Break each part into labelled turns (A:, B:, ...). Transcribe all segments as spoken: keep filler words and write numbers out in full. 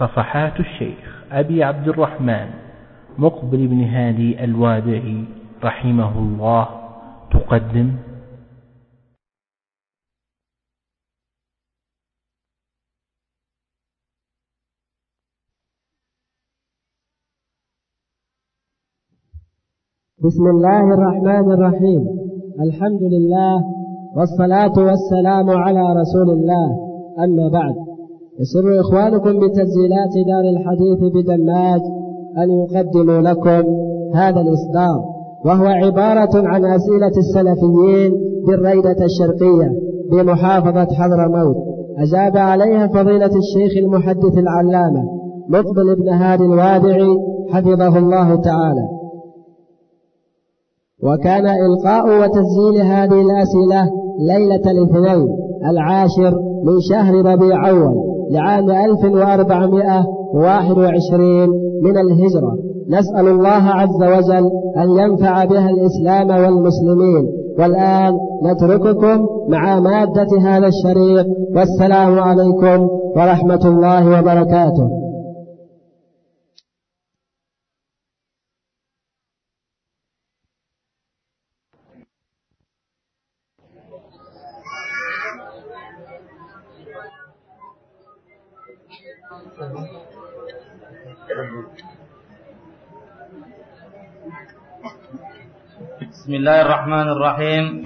A: صفحات الشيخ أبي عبد الرحمن مقبل بن هادي الوادعي رحمه الله تقدم
B: بسم الله الرحمن الرحيم. الحمد لله والصلاة والسلام على رسول الله، أما بعد. يسر إخوانكم بتسجيلات دار الحديث بدماج أن يقدموا لكم هذا الإصدار، وهو عبارة عن أسئلة السلفيين بالريدة الشرقية بمحافظة حضرموت، أجاب عليها فضيلة الشيخ المحدث العلامة مقبل بن هادي الوادعي حفظه الله تعالى. وكان إلقاء وتسجيل هذه الأسئلة ليلة الاثنين العاشر من شهر ربيع أول لعام ألف وأربعمائة وواحد وعشرين من الهجرة. نسأل الله عز وجل أن ينفع بها الإسلام والمسلمين. والآن نترككم مع مادة هذا الشريط، والسلام عليكم ورحمة الله وبركاته.
C: بسم الله الرحمن الرحيم.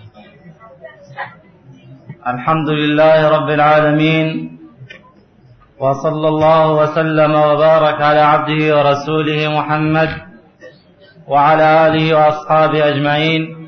C: الحمد لله رب العالمين، وصلى الله وسلم وبارك على عبده ورسوله محمد وعلى آله وأصحابه أجمعين،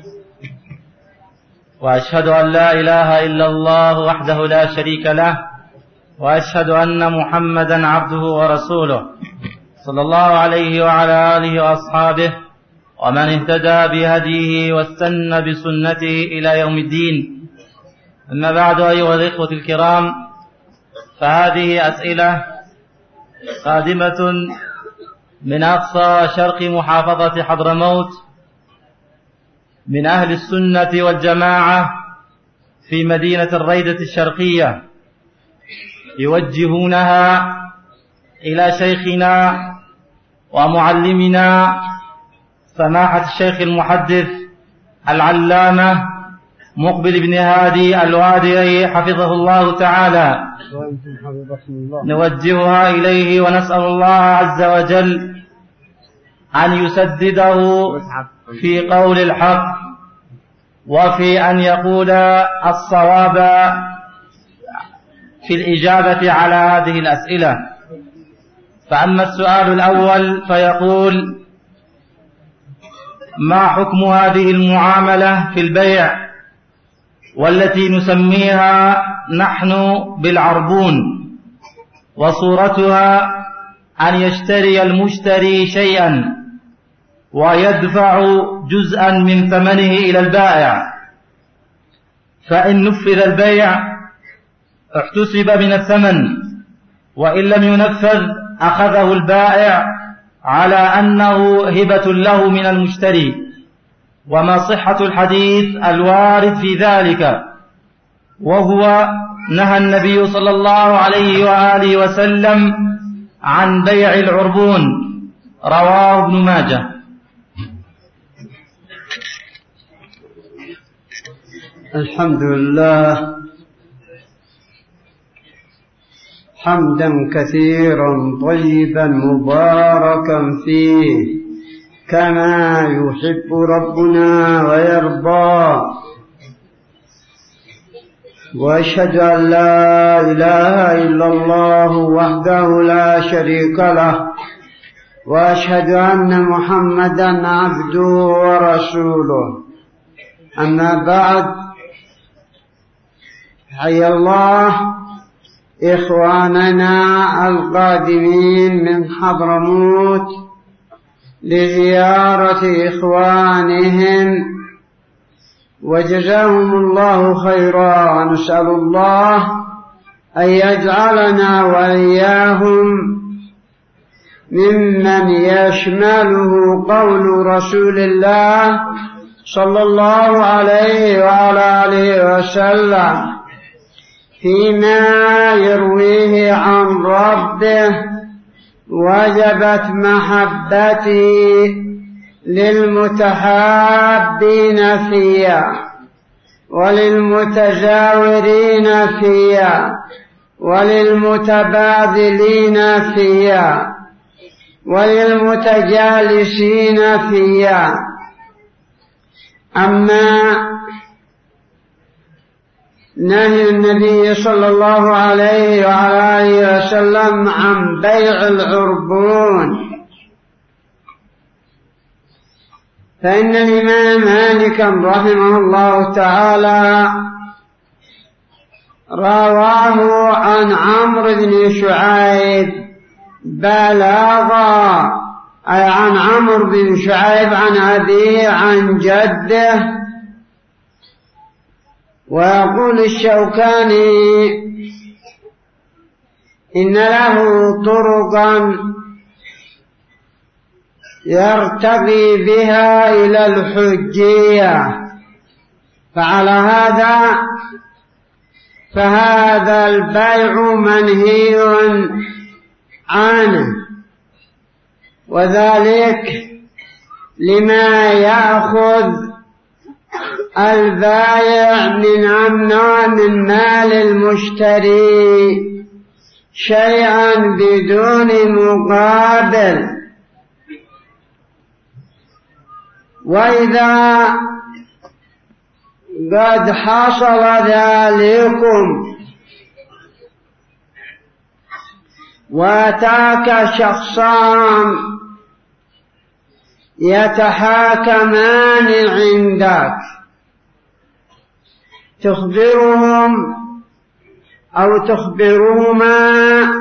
C: وأشهد أن لا إله إلا الله وحده لا شريك له، وأشهد أن محمدا عبده ورسوله صلى الله عليه وعلى آله وأصحابه ومن اهتدى بهديه واستنى بسنته إلى يوم الدين. أما بعد، أيها الإخوة الكرام، فهذه أسئلة قادمة من أقصى شرق محافظة حضرموت من أهل السنة والجماعة في مدينة الريدة الشرقية، يوجهونها إلى شيخنا ومعلمنا سماحة الشيخ المحدث العلامة مقبل بن هادي الوادعي حفظه الله تعالى. نوجهها إليه ونسأل الله عز وجل أن يسدده في قول الحق وفي أن يقول الصواب في الإجابة على هذه الأسئلة. فأما السؤال الأول فيقول: ما حكم هذه المعاملة في البيع والتي نسميها نحن بالعربون، وصورتها أن يشتري المشتري شيئا ويدفع جزءا من ثمنه إلى البائع، فإن نفذ البيع احتسب من الثمن، وإن لم ينفذ أخذه البائع على أنه هبة له من المشتري. وما صحة الحديث الوارد في ذلك؟ وهو نهى النبي صلى الله عليه وآله وسلم عن بيع العربون، رواه ابن ماجه.
D: الحمد لله حمدا كثيرا طيبا مباركا فيه كما يحب ربنا ويرضى، وأشهد أن لا إله إلا الله وحده لا شريك له، وأشهد أن محمدا عبده ورسوله. أما بعد، حيا الله إخواننا القادمين من حضرموت لزيارة إخوانهم، وجزاهم الله خيرا. ونسأل الله أن يجعلنا وإياهم ممن يشمله قول رسول الله صلى الله عليه وعلى آله وسلم: فيما يرويه عن ربه وجبت محبتي للمتحابين فيها وللمتجاورين فيها وللمتبادلين فيها وللمتجالسين فيها. أما نهي النبي صلى الله عليه وعلى آله وسلم عن بيع العربون، فإن الإمام مالكا رحمه الله تعالى رواه عن عمرو بن شعيب بلاغا، أي عن عمرو بن شعيب عن أبيه عن جده. ويقول الشوكاني إن له طرقا يرتقي بها إلى الحجية، فعلى هذا فهذا البيع منهي عنه، وذلك لما يأخذ البائع من أمنع من مال المشتري شيئا بدون مقابل. وإذا قد حصل ذلكم واتاك شخصان يتحاكمان عندك، تخبرهم أو تخبرهما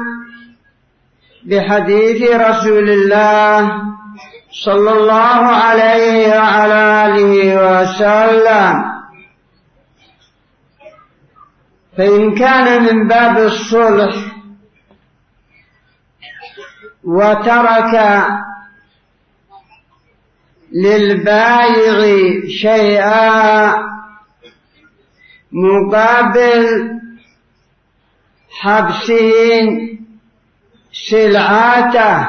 D: بحديث رسول الله صلى الله عليه وعلى آله وسلم، فإن كان من باب الصلح وترك للبائع شيئا مقابل حبسه سلعته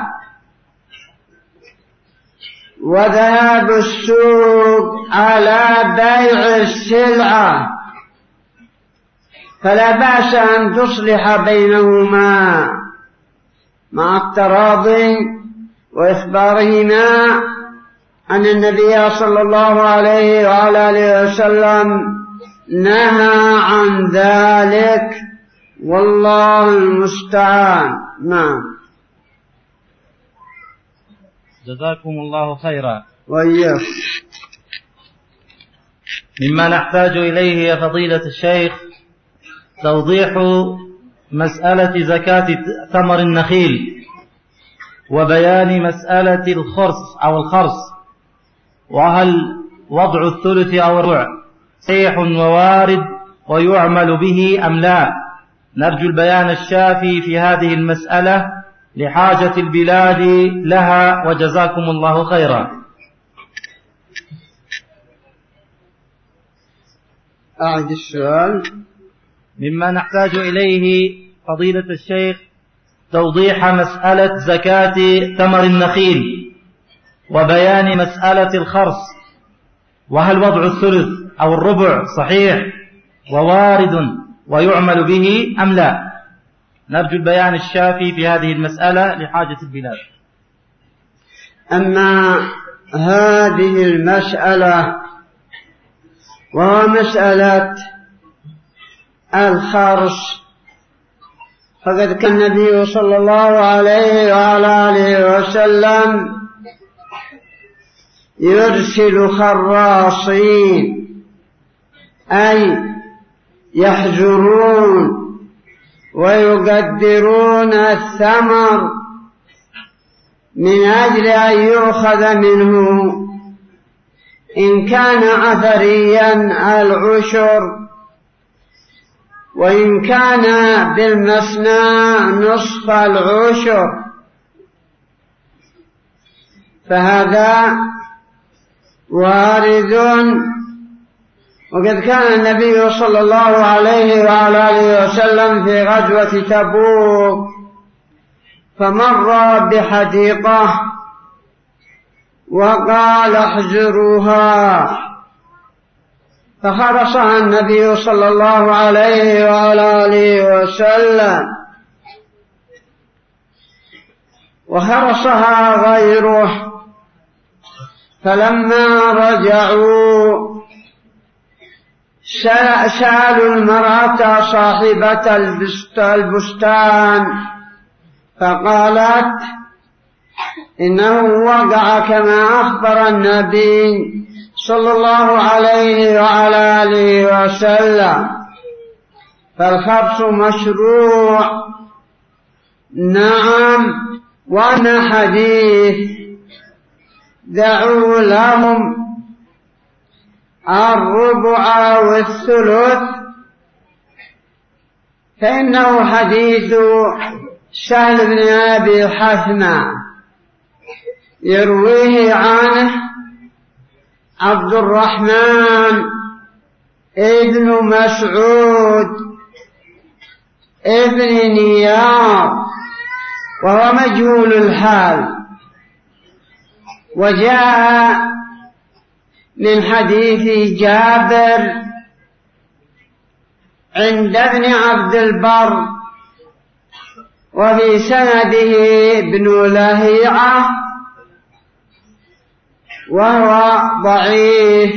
D: وذهاب السوق على بيع السلعة، فلا بأس أن تصلح بينهما مع التراضي وإخبارهما أن النبي صلى الله عليه وعلى آله وسلم نهى عن ذلك، والله المستعان. نعم.
C: جزاكم الله خيرا.
D: وإياك.
C: مما نحتاج إليه يا فضيلة الشيخ توضيح مسألة زكاة ثمر النخيل، وبيان مسألة الخرص أو الخرص، وهل وضع الثلث أو الربع صحيح ووارد ويعمل به أم لا؟ نرجو البيان الشافي في هذه المسألة لحاجة البلاد لها، وجزاكم الله خيرا.
D: أعد السؤال.
C: مما نحتاج إليه فضيلة الشيخ توضيح مسألة زكاة ثمر النخيل وبيان مسألة الخرص، وهل وضع الثلث أو الربع صحيح ووارد ويعمل به أم لا؟ نرجو البيان الشافي في هذه المسألة لحاجة البلاد.
D: أما هذه المسألة وهو مسألة الخرص، فقد كان النبي صلى الله عليه وعلى آله وسلم يرسل خراصين، أي يحزرون ويقدرون الثمر من أجل أن يؤخذ منه، إن كان عثريا العشر، وإن كان بالمثنى نصف العشر، فهذا وارد وقد كان النبي صلى الله عليه وعلى آله وسلم في غزوة تبوك فمر بحديقة وقال احذروها، فحرسها النبي صلى الله عليه وعلى آله وسلم وحرسها غيره. فلما رجعوا سألوا المرأة صاحبة البستان فقالت إنه وقع كما أخبر النبي صلى الله عليه وعلى آله وسلم، فالحبس مشروع. نعم، وأنا حديث دعوا لهم الربع والثلث، فإنه حديث سهل بن أبي حثمة يرويه عنه عبد الرحمن ابن مسعود ابن نيار، وهو مجهول الحال. وجاء من حديث جابر عند ابن عبد البر، وفي سنده ابن لهيعة وهو ضعيف.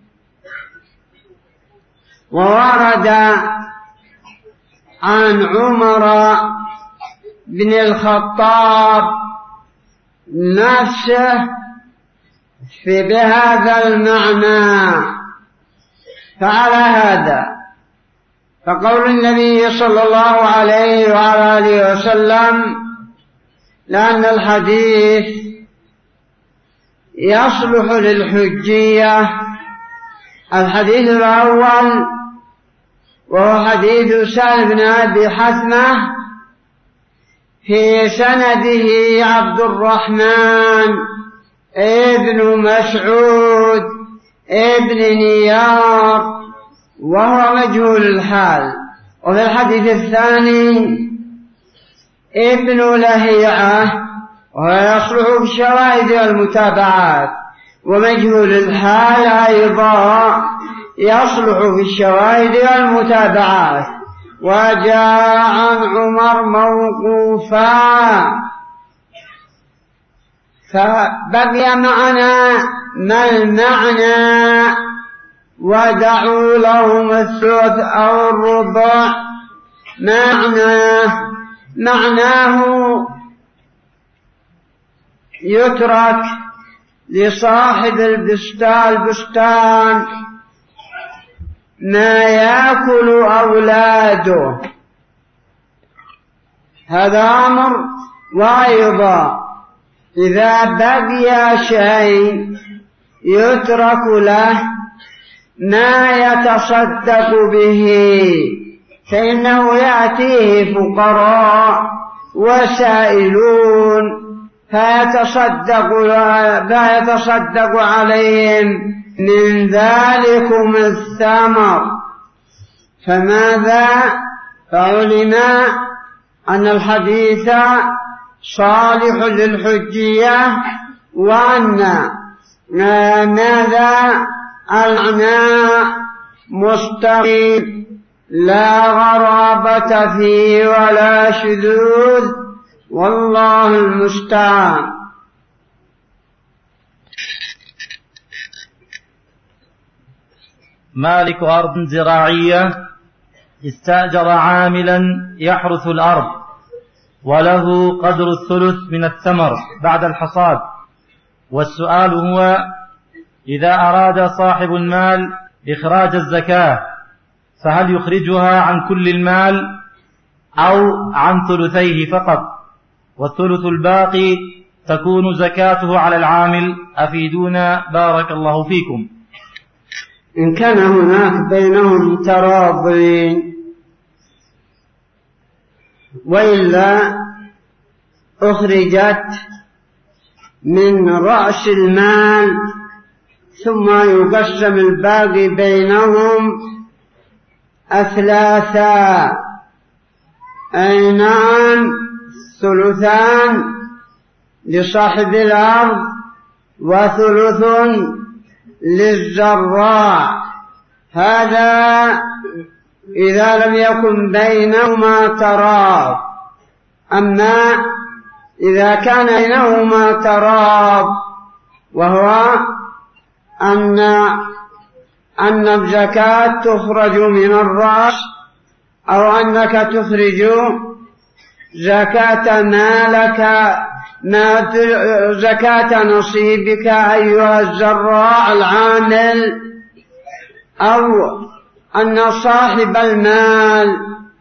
D: وورد عن عمر بن الخطاب نفسه في بهذا المعنى. فعلى هذا فقول النبي صلى الله عليه وعلى آله وسلم لأن الحديث يصلح للحجية. الحديث الأول وهو حديث سهل بن أبي حثمة في سنده عبد الرحمن ابن مسعود ابن نيار وهو مجهول الحال. وفي الحديث الثاني ابن لهيعة وهو يصلح بالشواهد والمتابعات، ومجهول الحال أيضا يصلح بالشواهد والمتابعات. وجاء عن عمر موقوفا، فبقي معنا ما المعنى ودعوا لهم الثلث أو الربع. معناه معناه يترك لصاحب البستان ما يأكل أولاده، هذا أمر. وأيضا إذا بقي شيء يترك له ما يتصدق به، فإنه يأتيه فقراء وسائلون فيتصدق, فيتصدق عليهم من ذلكم الثمر. فماذا؟ فعلم أن الحديث صالح للحجية، وأن ماذا؟ العناء مستقيم لا غرابة فيه ولا شذوذ، والله المستعان.
C: مالك أرض زراعية استأجر عاملا يحرث الأرض وله قدر الثلث من الثمر بعد الحصاد. والسؤال هو: إذا أراد صاحب المال إخراج الزكاة فهل يخرجها عن كل المال أو عن ثلثيه فقط، والثلث الباقي تكون زكاته على العامل؟ أفيدونا بارك الله فيكم.
D: إن كان هناك بينهم تراضي، وإلا أخرجت من رأس المال ثم يقسم الباقي بينهم أثلاثا، أي نعم ثلثان لصاحب الأرض وثلث للزراع. هذا إذا لم يكن بينهما تراض. أما إذا كان بينهما تراض وهو أن أن الزكاة تخرج من الرأس، أو أنك تخرج زكاة مالك ما زكاة نصيبك أيها الزراع العامل، أو أن صاحب المال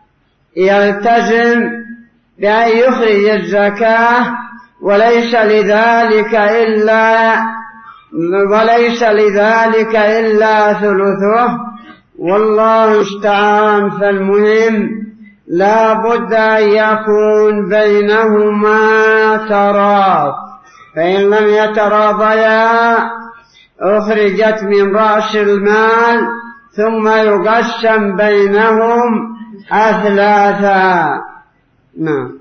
D: يلتزم بأن يخرج الزكاة وليس لذلك إلا وليس لذلك إلا ثلثه، والله المستعان. فالمهم لا بد أن يكون بينهما تراض، فإن لم يتراضيا أخرجت من رأس المال ثم يقسم بينهم أثلاثا. نعم.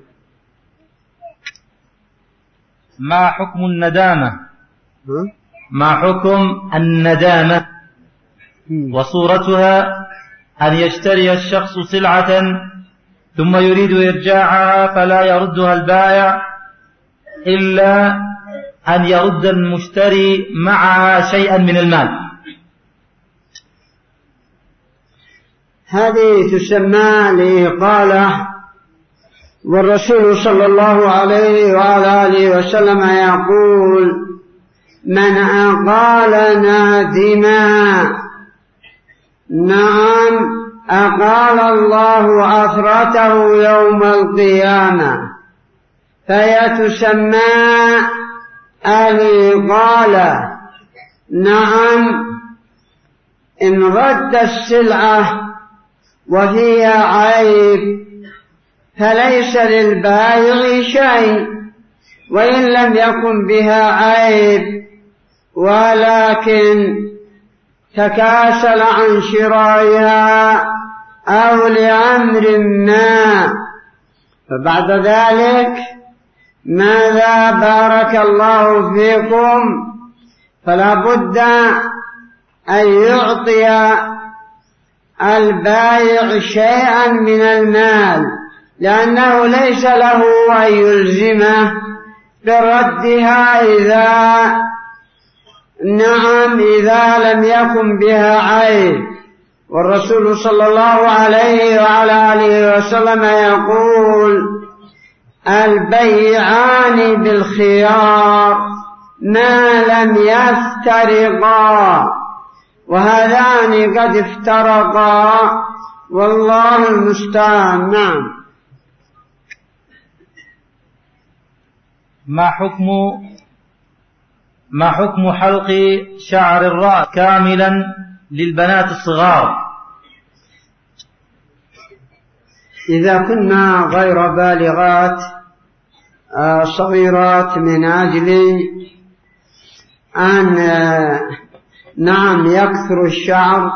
C: ما حكم الندامة؟ ما حكم الندامة وصورتها؟ أن يشتري الشخص سلعة ثم يريد إرجاعها فلا يردها البائع إلا أن يرد المشتري معها شيئا من المال.
D: هذه تسمى الإقالة، والرسول صلى الله عليه وعلى آله وسلم يقول: من أقال نادما، نعم أقال الله عثرته يوم القيامة، فهي تسمى الإقالة. نعم إن رد السلعة وفيها عيب فليس للبائع شيء، وإن لم يكن بها عيب ولكن تكاسل عن شرائها أو لأمر ما، فبعد ذلك ماذا؟ بارك الله فيكم، فلا بد أن يعطي البائع شيئا من المال، لأنه ليس له أن يلزمه بردها إذا نعم إذا لم يكن بها عيب. والرسول صلى الله عليه وعلى آله وسلم يقول: البيعان بالخيار ما لم يفترقا، وهذان قد افترقا، والله المستعان. نعم.
C: ما حكم ما حكم حلق شعر الرأس كاملا للبنات الصغار؟
D: إذا كنا غير بالغات صغيرات من أجل أن نعم يكثر الشعر،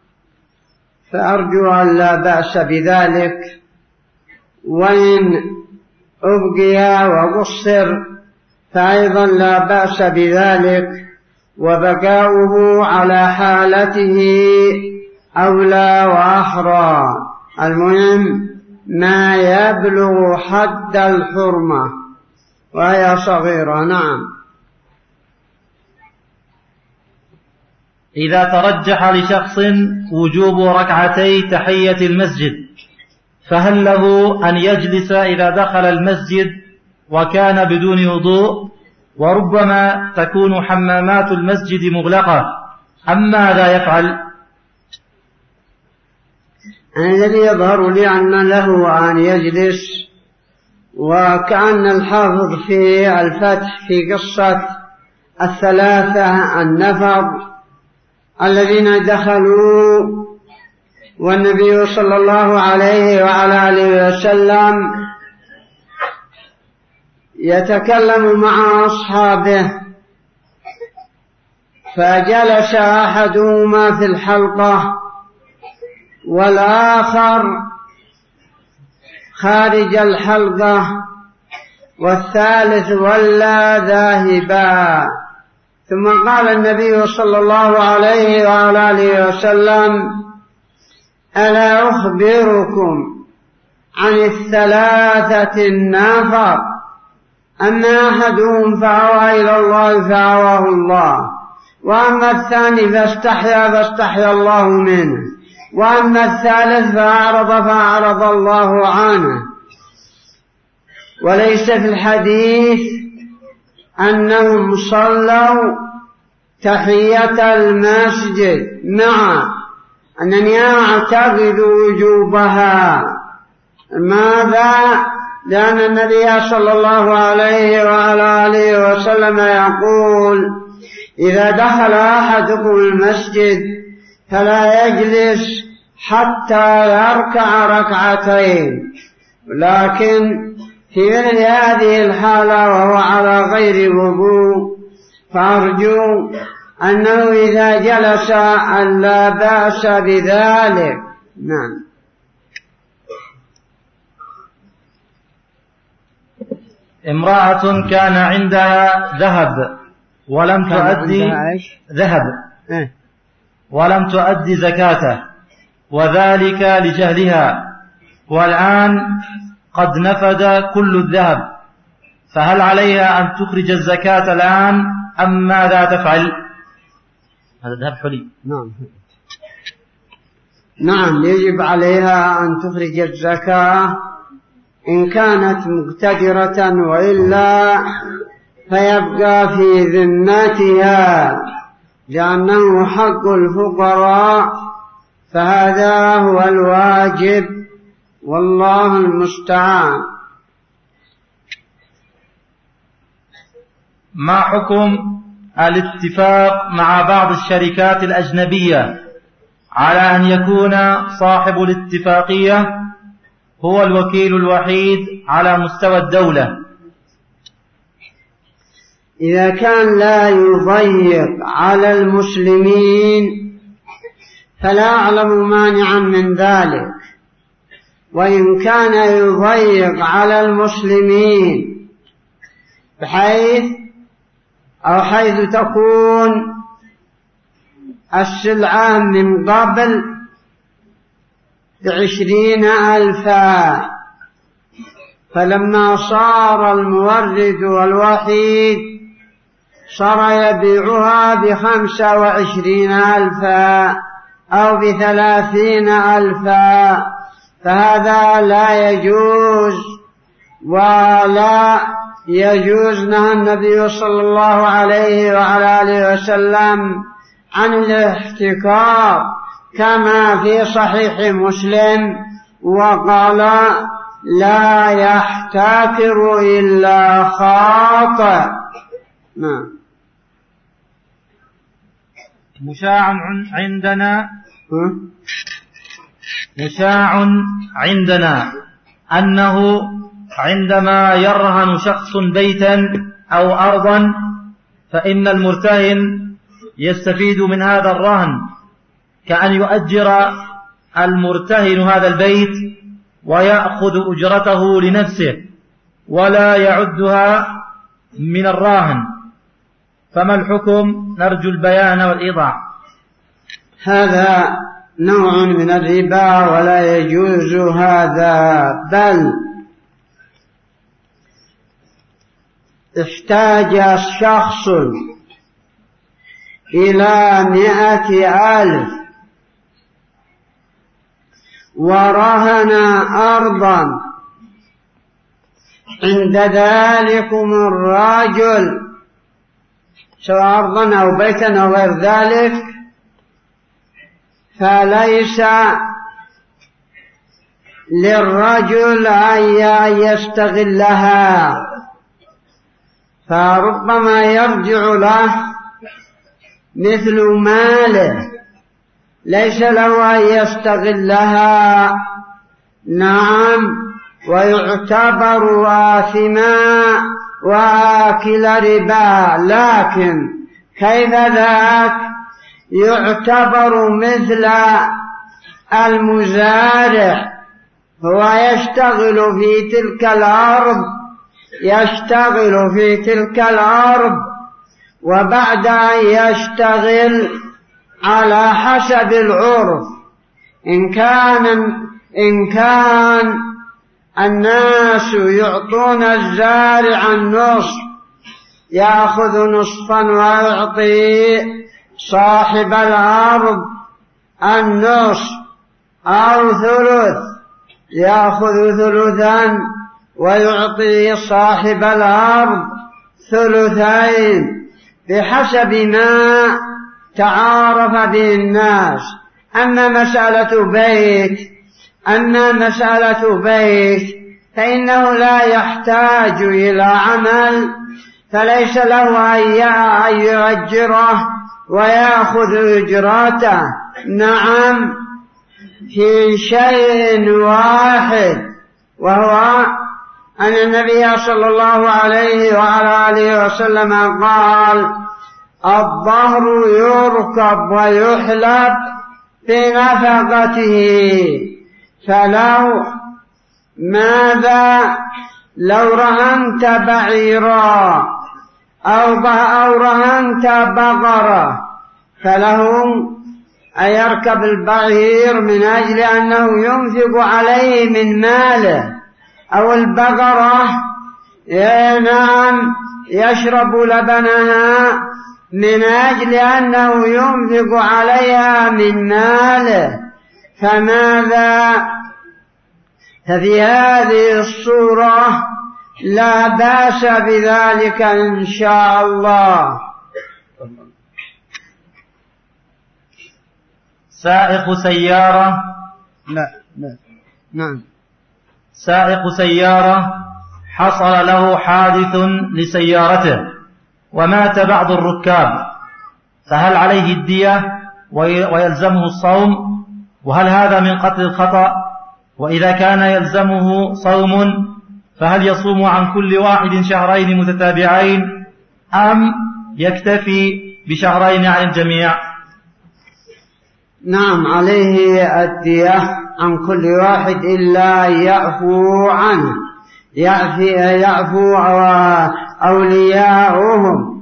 D: فأرجو أن لا بأس بذلك، وإن أبقي وقصر فأيضا لا بأس بذلك، وبقاؤه على حالته أولى وأحرى. المهم ما يبلغ حد الحرمة وهي صغيرة. نعم.
C: إذا ترجح لشخص وجوب ركعتي تحية المسجد، فهل له أن يجلس إذا دخل المسجد وكان بدون وضوء، وربما تكون حمامات المسجد مغلقة، أم ماذا يفعل؟
D: الذي يظهر لي أن له أن يجلس، وكأن الحافظ في الفتح في قصة الثلاثة النفر الذين دخلوا والنبي صلى الله عليه وعلى آله وسلم يتكلم مع أصحابه، فجلس أحدهما في الحلقة والآخر خارج الحلقة والثالث ولى ذاهبا. ثم قال النبي صلى الله عليه وعلى آله وسلم: ألا أخبركم عن الثلاثة النفر أما أحدهم فأوى إلى الله فأواه الله، وأما الثاني فاستحيا فاستحيا الله منه، وأما الثالث فأعرض فأعرض الله عنه. وليس في الحديث أنهم صلوا تحية المسجد، مع أنني أعتقد وجوبها. ماذا؟ لأن النبي صلى الله عليه وعلى آله وسلم يقول: إذا دخل أحدكم المسجد فلا يجلس حتى يركع ركعتين. لكن في مثل هذه الحالة وهو على غير وضوء فأرجو أنه إذا جلس أن لا بأس بذلك. نعم.
C: امرأة كان عندها ذهب ولم تؤدي ذهب ولم تؤدي زكاته، وذلك لجهلها، والآن قد نفد كل الذهب، فهل عليها أن تخرج الزكاة الآن أم ماذا تفعل؟ هذا ذهب حلي.
D: نعم نعم يجب عليها أن تخرج الزكاة إن كانت مقتدرة، وإلا فيبقى في ذمتها، لأنه حق الفقراء، فهذا هو الواجب، والله المستعان.
C: ما حكم الاتفاق مع بعض الشركات الأجنبية على أن يكون صاحب الاتفاقية هو الوكيل الوحيد على مستوى الدولة؟
D: إذا كان لا يضيق على المسلمين فلا أعلم مانعا من ذلك، وإن كان يضيق على المسلمين بحيث أو حيث تكون السلعة من قبل بعشرين ألفا، فلما صار المورد والوحيد صار يبيعها بخمسة وعشرين ألفا أو بثلاثين ألفا، فهذا لا يجوز، ولا يجوز. نهى النبي صلى الله عليه وعلى آله وسلم عن الاحتكار كما في صحيح مسلم، وقال: لا يحتكر إلا خاطئ. نعم.
C: مشاع عندنا مشاع عندنا أنه عندما يرهن شخص بيتا أو أرضا فإن المرتهن يستفيد من هذا الرهن، كأن يؤجر المرتهن هذا البيت ويأخذ أجرته لنفسه ولا يعدها من الراهن، فما الحكم؟ نرجو البيان والإيضاح.
D: هذا نوع من الربا ولا يجوز هذا، بل احتاج شخص إلى مئة ألف ورهن أرضا، عند ذلكم الرجل سواء أرضا أو بيتا أو غير ذلك، فليس للرجل أن يستغلها، فربما يرجع له مثل ماله، ليس له أن يستغلها. نعم، ويعتبر آثما وآكل ربا، لكن كيف ذاك؟ يعتبر مثل المزارع، هو يشتغل في تلك الأرض يشتغل في تلك الأرض وبعد أن يشتغل على حسب العرف، إن كان إن كان الناس يعطون الزارع النصف يأخذ نصفا ويعطي صاحب الأرض النصف، أو ثلث يأخذ ثلثا ويعطي صاحب الأرض ثلثين بحسب ما تعارف به الناس. أما مسألة بيت أما مسألة بيت فإنه لا يحتاج إلى عمل، فليس له أن يؤجره ويأخذ أجرته. نعم، في شيء واحد، وهو أن النبي صلى الله عليه وعلى آله وسلم قال: الظهر يركب ويحلب بنفقته. فلو ماذا لو رهنت بعيرا أو رهنت بقرة، فلهم أن يركب البعير من أجل أنه ينفق عليه من ماله، أو البقرة نعم يشرب لبنها من أجل أنه ينفق عليها من ماله. فماذا؟ ففي هذه الصورة لا بأس بذلك إن شاء الله.
C: سائق سيارة
D: لا لا نعم
C: سائق سيارة حصل له حادث لسيارته ومات بعض الركاب، فهل عليه الدية ويلزمه الصوم؟ وهل هذا من قتل الخطأ؟ وإذا كان يلزمه صوم فهل يصوم عن كل واحد شهرين متتابعين أم يكتفي بشهرين عن الجميع؟
D: نعم، عليه الدية عن كل واحد إلا يعفو عنه يعفي يعفو أولياؤهم،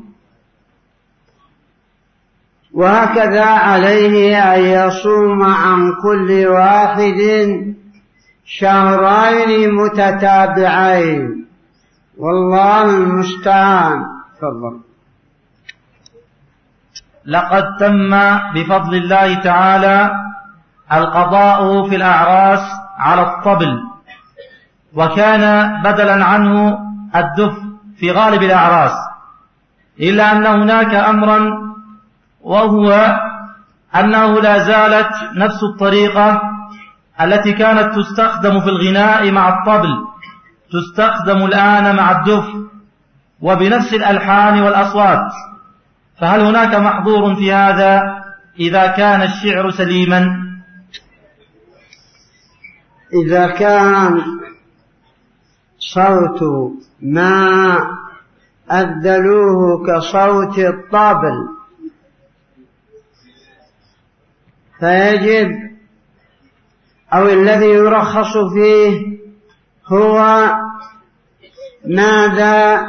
D: وهكذا عليه أن يصوم عن كل واحد شهرين متتابعين، والله المستعان. تفضل.
C: لقد تم بفضل الله تعالى القضاء في الأعراس على الطبل، وكان بدلا عنه الدف في غالب الأعراس، إلا أن هناك أمرا، وهو أنه لا زالت نفس الطريقة التي كانت تستخدم في الغناء مع الطبل تستخدم الآن مع الدف وبنفس الألحان والأصوات. فهل هناك محظور في هذا إذا كان الشعر سليما؟
D: إذا كان صوت ما أذلوه كصوت الطبل فيجب، أو الذي يرخص فيه هو ماذا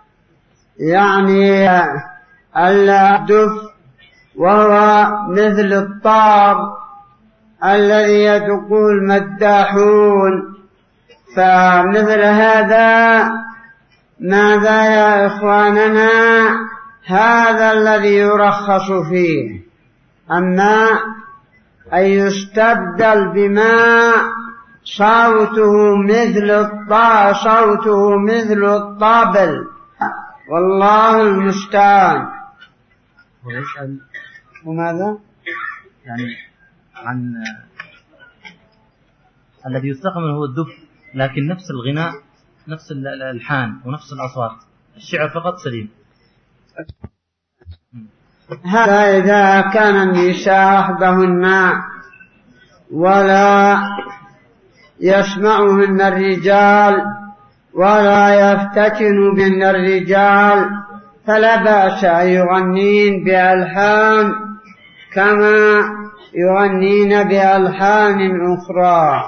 D: يعني الدف، وهو مثل الطاب الذي يدقه المداحون. فمثل هذا ماذا يا إخواننا؟ هذا الذي يرخص فيه. أما أن يستبدل بما صوته مثل الطا صوته مثل الطابل، والله المستعان.
C: ويسأل
D: وماذا؟
C: يعني عن الذي يستخدم هو الدف، لكن نفس الغناء نفس الألحان ونفس الأصوات، الشعر فقط سليم.
D: هذا إذا كان النساء وحدهن ولا يسمعهن الرجال ولا يفتتن بهن الرجال، فلا بأس أن يغنين بألحان كما يغنين بألحان أخرى.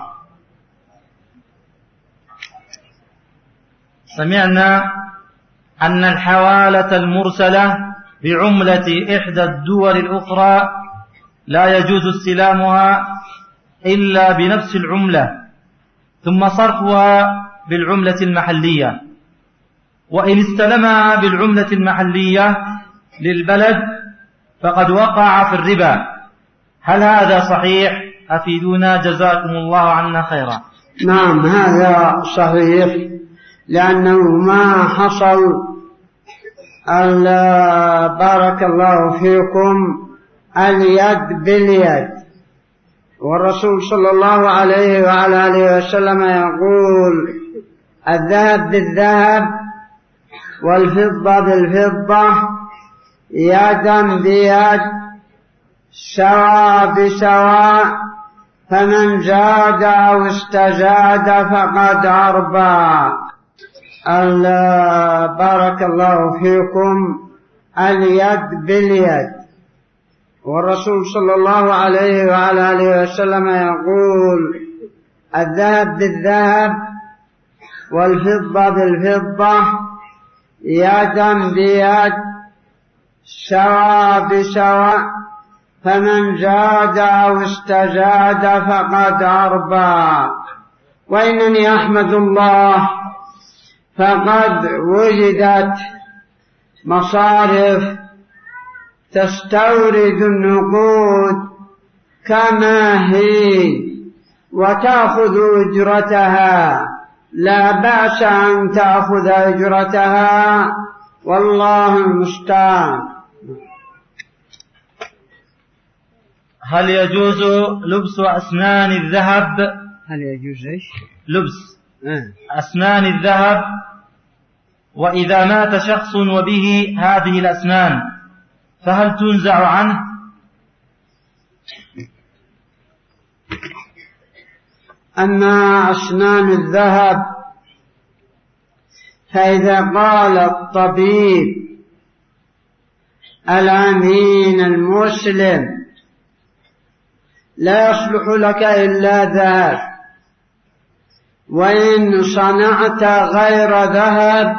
C: سمعنا أن الحوالة المرسلة بعملة إحدى الدول الأخرى لا يجوز استلامها إلا بنفس العملة ثم صرفها بالعملة المحلية، وإن استلمها بالعملة المحلية للبلد فقد وقع في الربا. هل هذا صحيح؟ أفيدونا جزاكم الله عنا خيرا.
D: نعم هذا صحيح، لأنه ما حصل بارك الله فيكم اليد باليد، والرسول صلى الله عليه وعلى آله وسلم يقول الذهب بالذهب والفضة بالفضة يدا بيد سواء بسواء، فمن زاد أو استزاد فقد أربى. بارك الله فيكم اليد باليد، والرسول صلى الله عليه وعلى آله وسلم يقول الذهب بالذهب والفضة بالفضة يدا بيد سواء بسواء، فمن زاد أو استزاد فقد أربى. وإنني أحمد الله فقد وجدت مصارف تستورد النقود كما هي وتأخذ أجرتها، لا بأس أن تأخذ أجرتها، والله المستعان.
C: هل يجوز لبس أسنان الذهب؟
D: هل يجوز إيش؟
C: لبس أسنان الذهب، وإذا مات شخص وبه هذه الأسنان فهل تنزع عنه؟
D: أما أسنان الذهب فإذا قال الطبيب الأمين المسلم لا يصلح لك إلا ذهب، وإن صنعت غير ذهب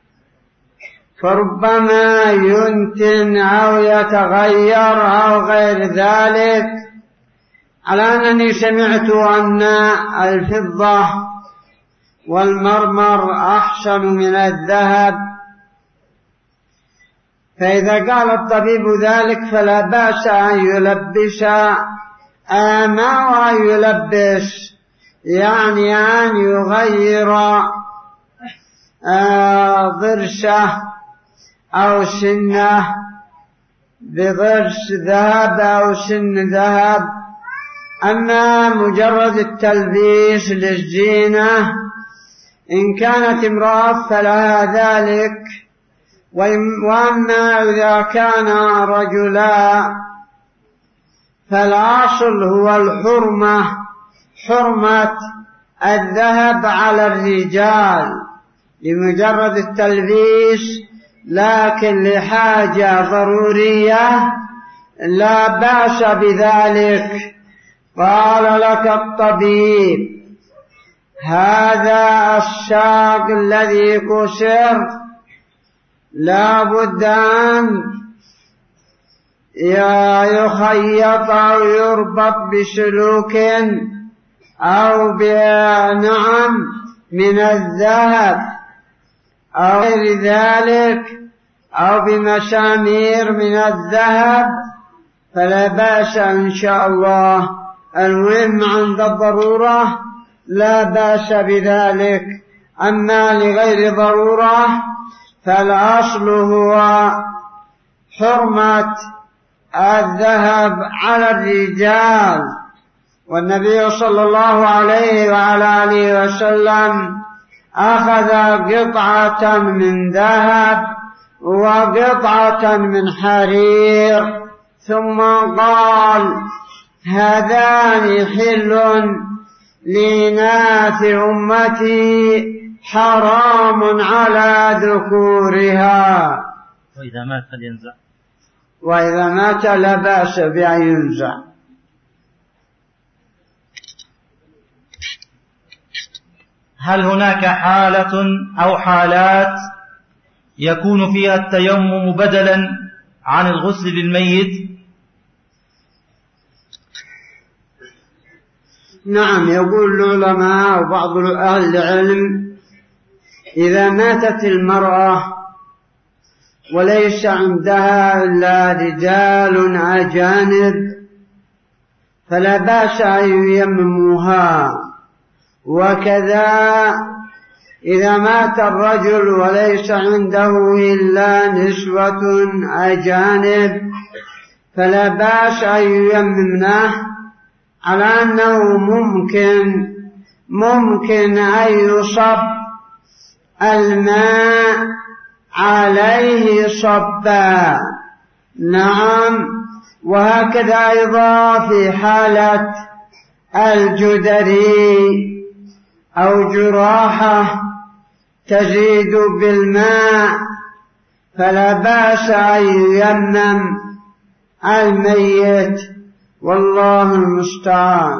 D: فربما ينتن أو يتغير أو غير ذلك، على أنني سمعت أن الفضة والمرمر أحسن من الذهب، فإذا قال الطبيب ذلك فلا بأس أن يلبس أما أن يلبس يعني أن يغير ضرسه أو سنه بضرس ذهب أو سن ذهب. أما مجرد التلبيس للزينة إن كانت امرأة فلها ذلك، وأما إذا كان رجلا فالأصل هو الحرمة، حرمة الذهب على الرجال لمجرد التلبيس، لكن لحاجة ضرورية لا بأس بذلك. قال لك الطبيب هذا الساق الذي كسر لا بد أن يخيط أو يربط بسلوك أو بنعم من الذهب أو غير ذلك أو بمسامير من الذهب، فلا بأس إن شاء الله. المهم عند الضرورة لا بأس بذلك، أما لغير ضرورة فالأصل هو حرمة الذهب على الرجال. والنبي صلى الله عليه وعلى آله وسلم أخذ قطعة من ذهب وقطعة من حرير ثم قال هذان حل لإناث أمتي حرام على ذكورها.
C: وإذا مات فلينزع.
D: وإذا مات لا بأس بأن ينزع.
C: هل هناك حالة أو حالات يكون فيها التيمم بدلا عن الغسل للميت؟
D: نعم، يقول العلماء وبعض أهل العلم إذا ماتت المرأة وليس عندها إلا رجال أجانب فلا بأس أن ييمموها، وكذا إذا مات الرجل وليس عنده إلا نسوة أجانب فلا بأس أن ييممنه، على أنه ممكن ممكن أن يصب الماء عليه صبا. نعم، وهكذا أيضا في حالة الجدري أو جراحة تزيد بالماء فلا بأس أن ييمم الميت، والله المستعان.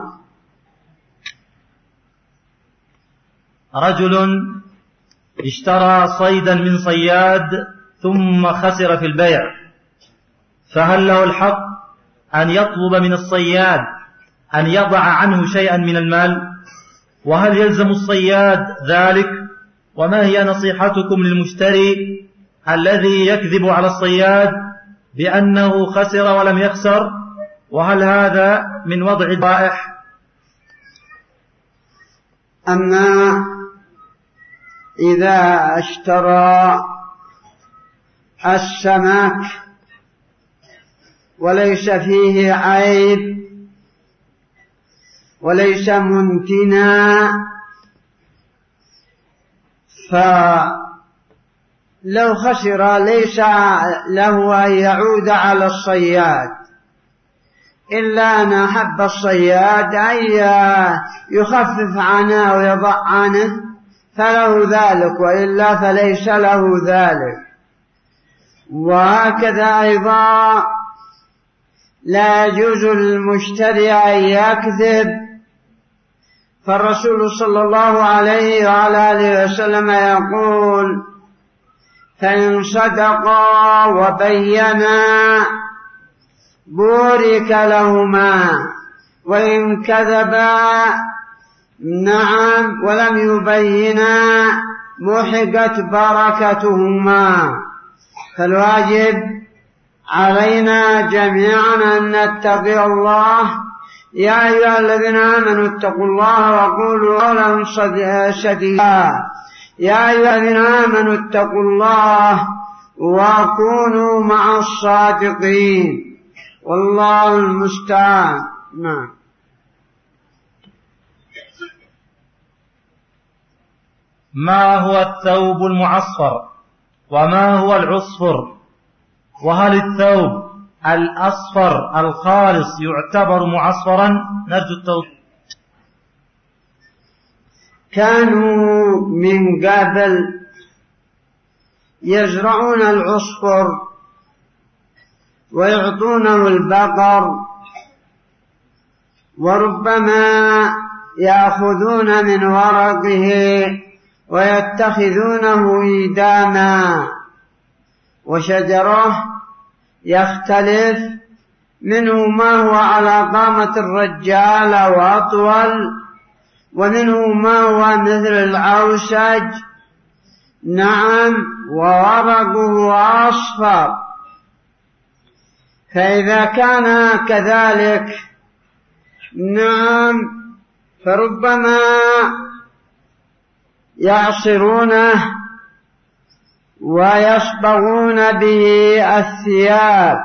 C: رجل اشترى صيدا من صياد ثم خسر في البيع، فهل له الحق أن يطلب من الصياد أن يضع عنه شيئا من المال؟ وهل يلزم الصياد ذلك؟ وما هي نصيحتكم للمشتري الذي يكذب على الصياد بأنه خسر ولم يخسر؟ وهل هذا من وضع الضائح؟
D: أما إذا اشترى السمك وليس فيه عيب وليس منتنا، فلو خسر ليس له أن يعود على الصياد، إلا أن أحب الصياد أن يخفف عنه ويضع عنه فله ذلك، وإلا فليس له ذلك. وهكذا أيضا لا يجوز للمشتري أن يكذب، فالرسول صلى الله عليه وعلى آله وسلم يقول: فإن صدقا وبينا بورك لهما، وإن كذبا نعم ولم يبينا محقت بركتهما. فالواجب علينا جميعا أن نتقي الله. يا أيها الذين آمنوا اتقوا الله وقولوا قولا سديدا. يا أيها الذين آمنوا اتقوا الله وكونوا مع الصادقين، والله المستعان. نعم.
C: ما هو الثوب المعصفر وما هو العصفر؟ وهل الثوب الأصفر الخالص يعتبر معصفرا؟ نرجو التوضيح.
D: كانوا من قبل يزرعون العصفر ويعطونه البقر، وربما يأخذون من ورقه ويتخذونه إيداما، وشجره يختلف، منه ما هو على قامة الرجال وأطول، ومنه ما هو مثل العوسج نعم وورقه أصفر. فإذا كان كذلك نعم فربما يعصرونه ويصبغون به الثياب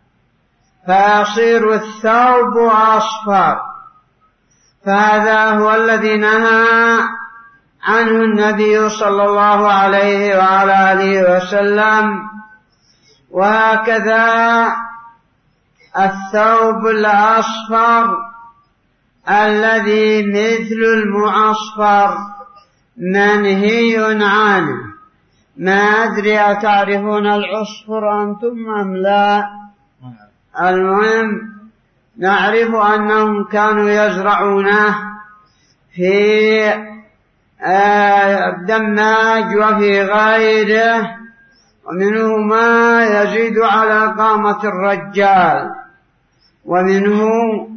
D: فيصير الثوب أصفر، فهذا هو الذي نهى عنه النبي صلى الله عليه وعلى آله وسلم. وهكذا الثوب الأصفر الذي مثل المعصفر منهي عنه، ما أدري أتعرفون العصفر أنتم أم لا؟ المهم نعرف أنهم كانوا يزرعونه في الدماج وفي غيره، ومنه ما يزيد على قامة الرجال، ومنه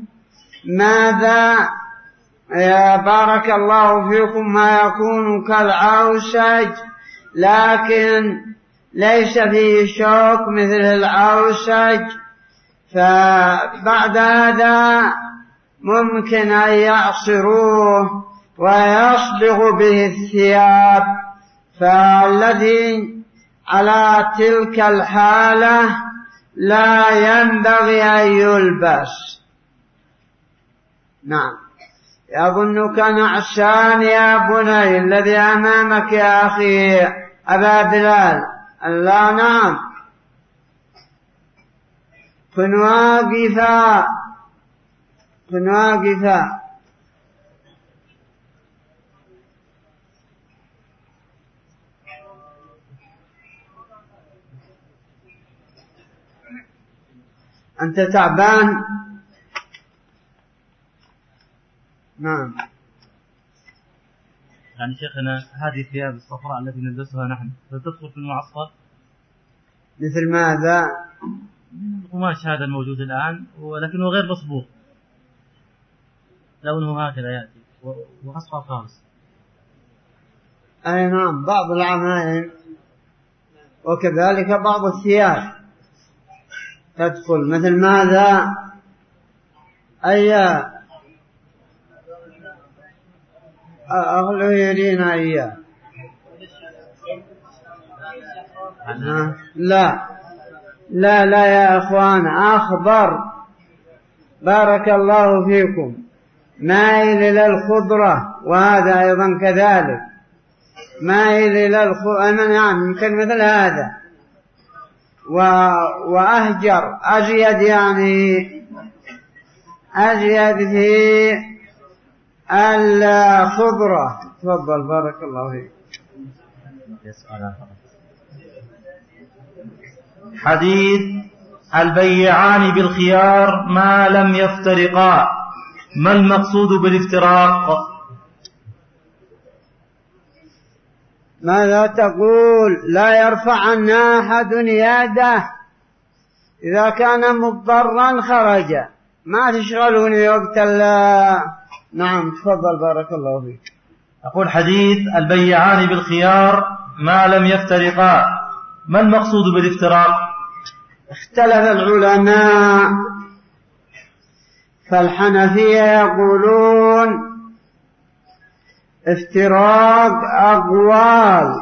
D: ماذا يا بارك الله فيكم ما يكون كالعوسج لكن ليس فيه شوك مثل العوسج، فبعد هذا ممكن أن يعصروه ويصبغ به الثياب، فالذي على تلك الحالة لا ينبغي أن يلبس. نعم. يظنك نعسان يا بني الذي أمامك يا أخي أبا بلال. لا نعم، كن واقفا كن واقفا. أنت تعبان؟ نعم.
C: يعني شيخنا هذه الثياب الصفراء التي نلبسها نحن تدخل في المعصفر؟
D: مثل ماذا؟
C: القماش هذا الموجود الآن ولكنه غير مصبوغ، لونه هكذا يأتي وأصفر خالص.
D: أي نعم، بعض العمائم وكذلك بعض الثياب تدخل مثل ماذا؟ أي أغلو يرينا إياه. لا لا لا يا أخوان، أخضر بارك الله فيكم، مائل إلى الخضرة، وهذا أيضا كذلك مائل إلى الخضرة. نعم يمكن مثل هذا و... وأهجر أزيد، يعني أزيد في الخضرة. تفضل بارك الله فيك.
C: حديث البيعان بالخيار ما لم يفترقا، ما المقصود بالافتراق؟
D: ماذا تقول؟ لا يرفعن أحد يده، إذا كان مضطرا خرج، ما تشغلوني وقت الله. نعم تفضل بارك الله فيك.
C: أقول حديث البيعان بالخيار ما لم يفترقا، ما المقصود بالافتراق؟
D: اختلف العلماء، فالحنفية يقولون افتراق أقوال،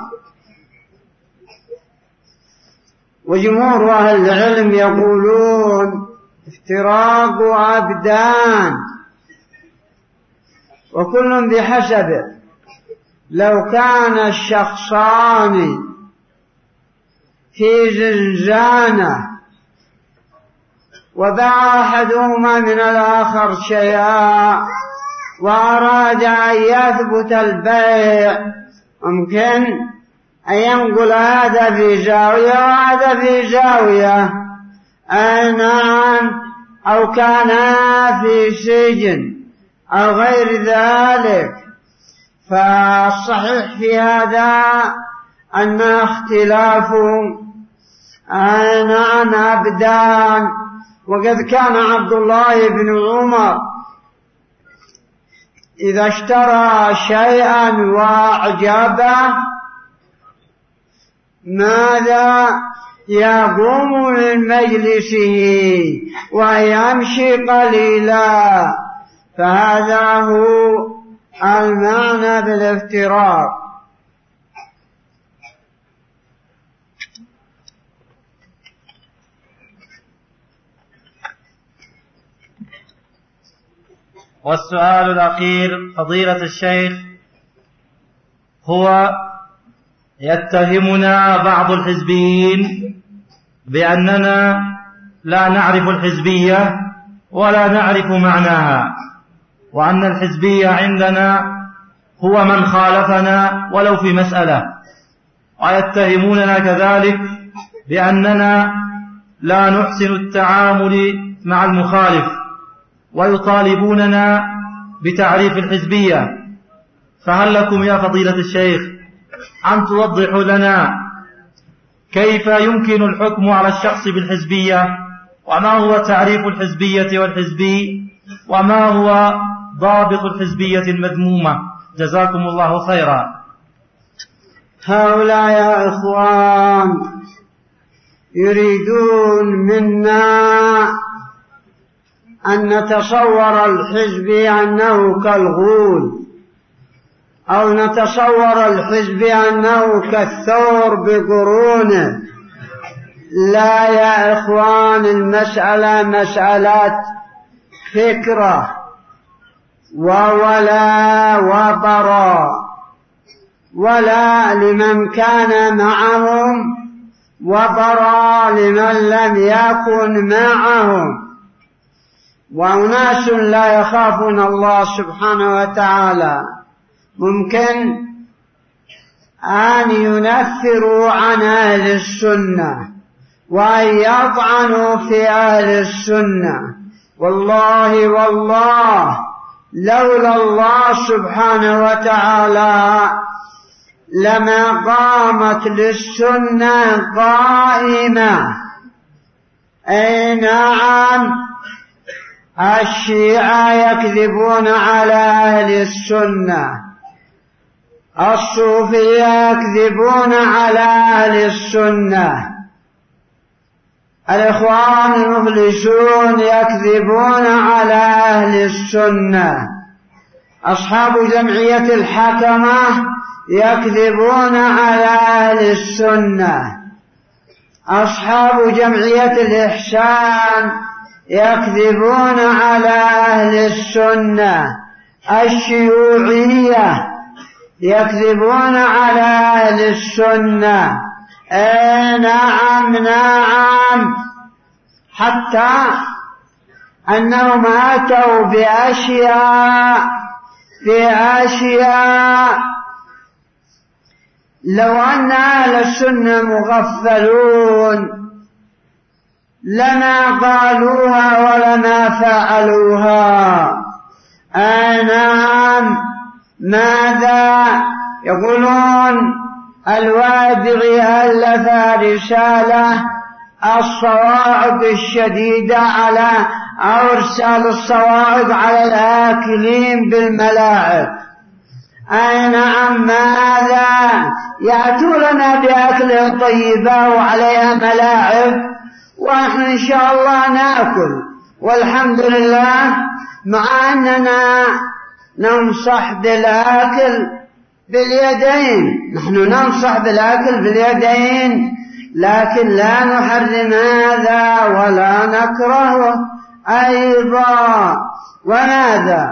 D: وجمهور أهل العلم يقولون افتراق أبدان، وكل بحسبه. لو كان الشخصان في زنزانة وباع أحدهما من الآخر شيئا وأراد أن يثبت البيع، ممكن أن ينقل هذا في زاوية وهذا في زاوية. أي نعم، أو كان في سجن أو غير ذلك. فالصحيح في هذا أن اختلاف أي نعم أبدان. وقد كان عبد الله بن عمر إذا اشترى شيئا وأعجبه ماذا؟ يقوم من مجلسه ويمشي قليلا. فهذا هو المعنى بالافتراق.
C: والسؤال الأخير فضيلة الشيخ، هو يتهمنا بعض الحزبيين بأننا لا نعرف الحزبية ولا نعرف معناها، وأن الحزبية عندنا هو من خالفنا ولو في مسألة، ويتهموننا كذلك بأننا لا نحسن التعامل مع المخالف، ويطالبوننا بتعريف الحزبية. فهل لكم يا فضيلة الشيخ أن توضحوا لنا كيف يمكن الحكم على الشخص بالحزبية، وما هو تعريف الحزبية والحزبي، وما هو ضابط الحزبية المذمومة؟ جزاكم الله خيرا.
D: هؤلاء يا إخوان يريدون منا أن نتصور الحزبي أنه كالغول، أو نتصور الحزبي أنه كالثور بقرونه. لا يا إخوان، المسألة مسألة فكرة وولا وبراء، ولا لمن كان معهم وبراء لمن لم يكن معهم. وأناس لا يخافون الله سبحانه وتعالى ممكن أن ينفروا عن أهل السنة وأن يطعنوا في أهل السنة. والله والله لولا الله سبحانه وتعالى لما قامت للسنة قائمة. أي نعم، الشيعة يكذبون على أهل السنة، الصوفية يكذبون على أهل السنة، الإخوان المخلصون يكذبون على أهل السنة، أصحاب جمعية الحكمة يكذبون على أهل السنة، أصحاب جمعية الإحسان يكذبون على أهل السنة، الشيوعية يكذبون على أهل السنة. اي نعم نعم، حتى أنهم أتوا بأشياء بأشياء لو أن أهل السنة مغفلون لما قالوها ولما فعلوها. اي نعم، ماذا يقولون؟ الوادعي ألف رسالة الصواعق الشديدة على أو إرسال الصواعق على الآكلين بالملاعق. أي نعم، ماذا يأتوننا بأكل طيبة وعليها ملاعق، ونحن إن شاء الله نأكل والحمد لله، مع أننا ننصح بالأكل باليدين. نحن ننصح بالأكل باليدين، لكن لا نحرم هذا ولا نكرهه أيضا. وماذا؟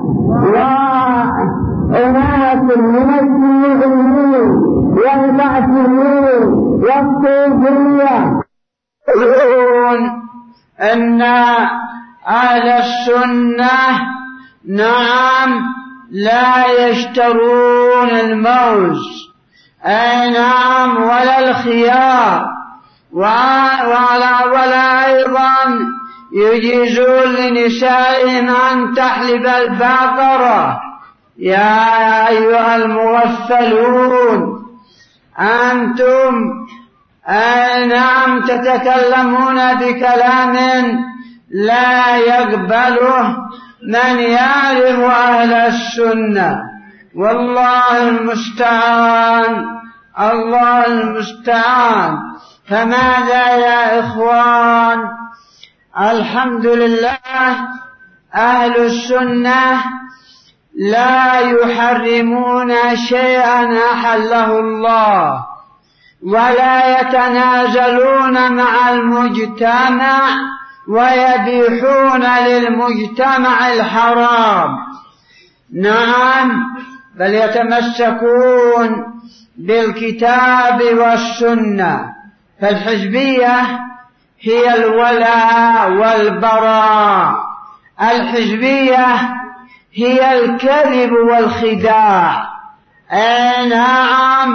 D: وأناس من الشيوعيين والبعثيين والصوفية يقولون أن أهل السنة نعم لا يشترون الموز، أي نعم، ولا الخيار، ولا, ولا أيضا يجيزون لنسائهم أن تحلب البقرة. يا أيها المغفلون، أنتم أي نعم تتكلمون بكلام لا يقبله من يعرف أهل السنة. والله المستعان، الله المستعان. فماذا يا إخوان؟ الحمد لله أهل السنة لا يحرمون شيئا أحله الله، ولا يتنازلون مع المجتمع ويبيحون للمجتمع الحرام. نعم، بل يتمسكون بالكتاب والسنة. فالحزبية هي الولاء والبراء، الحزبية هي الكذب والخداع. أي نعم،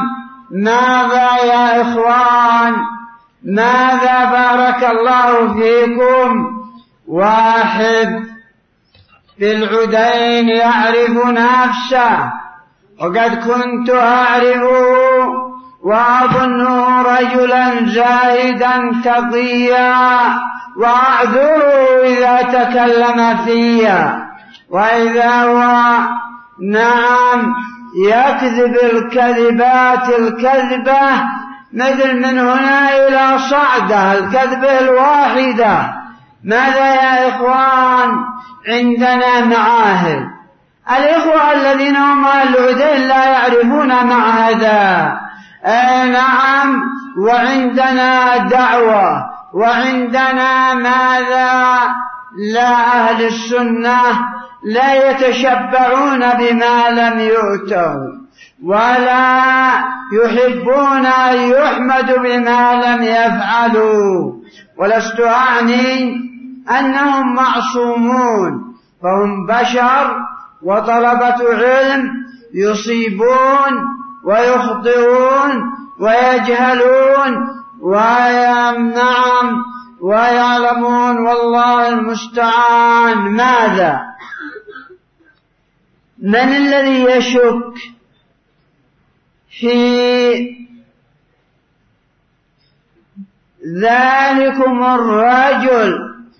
D: ماذا يا إخوان؟ ماذا بارك الله فيكم؟ واحد بالعدين يعرف نفسه، وقد كنت أعرفه وأظنه رجلا زاهدا تقيا، وأعذره إذا تكلم فيا، وإذا هو نعم يكذب الكذبات الكذبة، مثل من هنا إلى صعدة الكذبة الواحدة. ماذا يا إخوان؟ عندنا معاهد، الإخوة الذين هم العدين لا يعرفون معهدا. أي نعم، وعندنا دعوة، وعندنا ماذا؟ لا أهل السنة لا يتشبعون بما لم يؤتوا، ولا يحبون أن يحمدوا بما لم يفعلوا. ولست أعني أنهم معصومون، فهم بشر وطلبة علم، يصيبون ويخطئون ويجهلون ويمنعم ويعلمون، والله المستعان. ماذا؟ من الذي يشك في ذلكم الرجل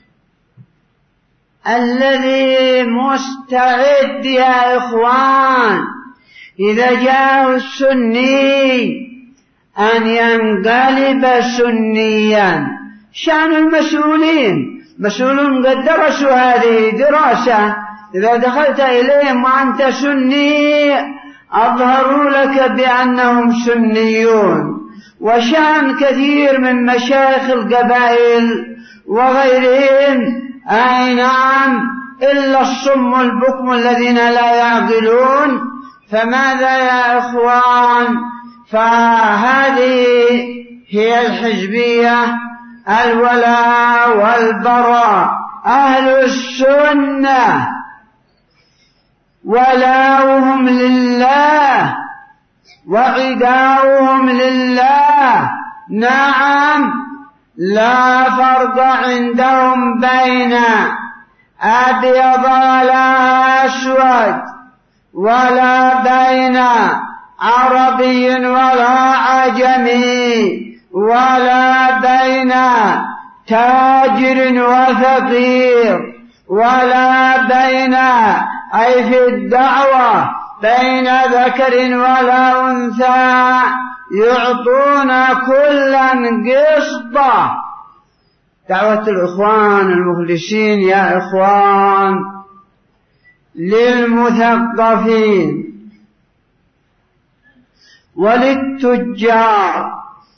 D: الذي مستعد يا إخوان إذا جاء السني أن ينقلب سنيا؟ شأن المسؤولين، مسؤولون قد درسوا هذه دراسة، إذا دخلت إليهم وأنت سني أظهروا لك بأنهم سنيون. وشأن كثير من مشايخ القبائل وغيرهم، أي نعم، إلا الصم البكم الذين لا يعقلون. فماذا يا إخوان؟ فهذه هي الحزبية، الولاء والبراء. أهل السنة ولاؤهم لله وعداؤهم لله، نعم، لا فرق عندهم بين أبيض ولا أسود، ولا بين عربي ولا عجمي، ولا بين تاجر وفقير، ولا بين أي في الدعوة بين ذكر ولا أنثى، يعطون كلا قسطة. دعوة الإخوان المخلصين يا إخوان للمثقفين وللتجار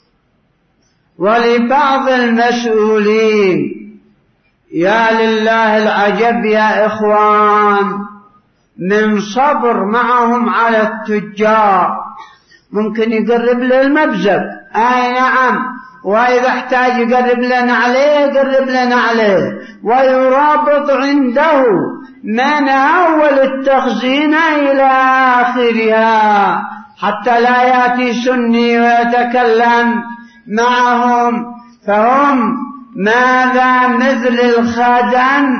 D: ولبعض المسؤولين. يا لله العجب يا إخوان من صبر معهم على التجار. ممكن يقرب له المبزق، أي نعم، وإذا احتاج يقرب لنا عليه يقرب لنا عليه، ويرابط عنده من أول التخزين إلى آخرها، حتى لا يأتي سني ويتكلم معهم. فهم ماذا؟ مثل الخدم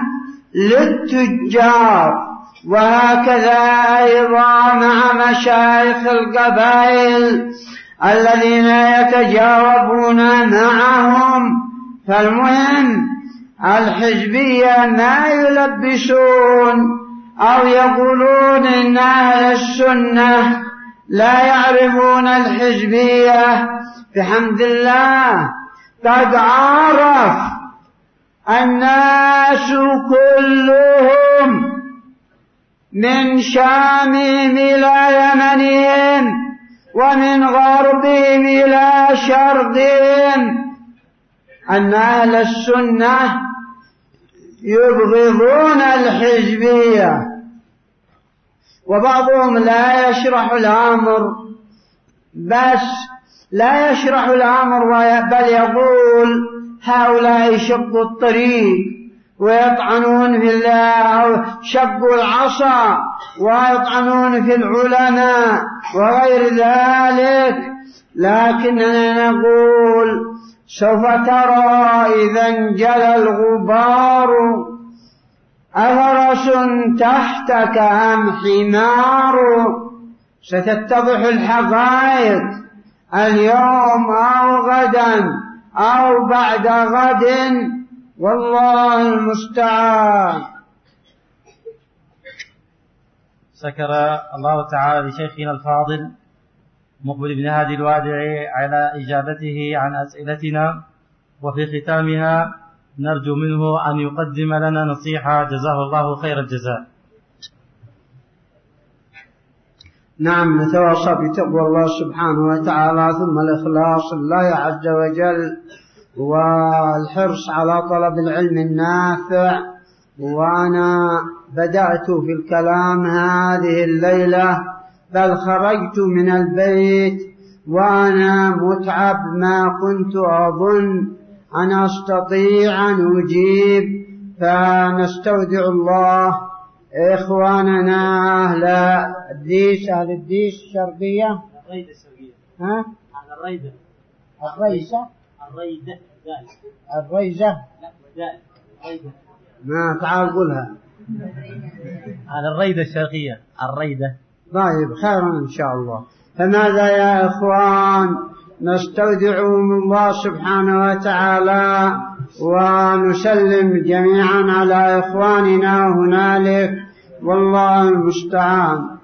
D: للتجار. وهكذا أيضا مع مشايخ القبائل الذين يتجاوبون معهم. فالمهم الحزبية ما يلبسون أو يقولون إن أهل السنة لا يعرفون الحزبية. بحمد الله قد عرف الناس كلهم من شامهم إلى يمنهم ومن غربهم إلى شرقهم أن أهل السنة يبغضون الحزبية. وبعضهم لا يشرح الأمر، بس لا يشرح الأمر بل يقول هؤلاء شقوا الطريق ويطعنون في الله، شبوا العصا ويطعنون في العلماء وغير ذلك. لكننا نقول سوف ترى إذا انجلى الغبار أفرس تحتك أم حمار، ستتضح الحقائق اليوم أو غدا أو بعد غد، والله المستعان.
C: شكر الله تعالى لشيخنا الفاضل مقبل بن هادي الوادعي على إجابته عن أسئلتنا، وفي ختامها نرجو منه أن يقدم لنا نصيحة جزاه الله خير الجزاء.
D: نعم، نتواصى بتقوى الله سبحانه وتعالى، ثم الإخلاص لله عز وجل، والحرص على طلب العلم النافع. وأنا بدأت في الكلام هذه الليلة، بل خرجت من البيت وأنا متعب، ما كنت أظن أن أستطيع أن أجيب، فنستودع الله إخواننا أهل الديس، أهل الديس الشرقية،
C: الريدة الشرقية،
D: ها؟
C: على الريدة،
D: الريسة،
C: الريدة،
D: الريزة،
C: لا الريدة،
D: ما تعال قولها،
C: على الريدة الشرقية، الريدة.
D: طيب، خيرا إن شاء الله. فماذا يا إخوان، نستودعهم الله سبحانه وتعالى، ونسلم جميعا على إخواننا هنالك، والله المستعان.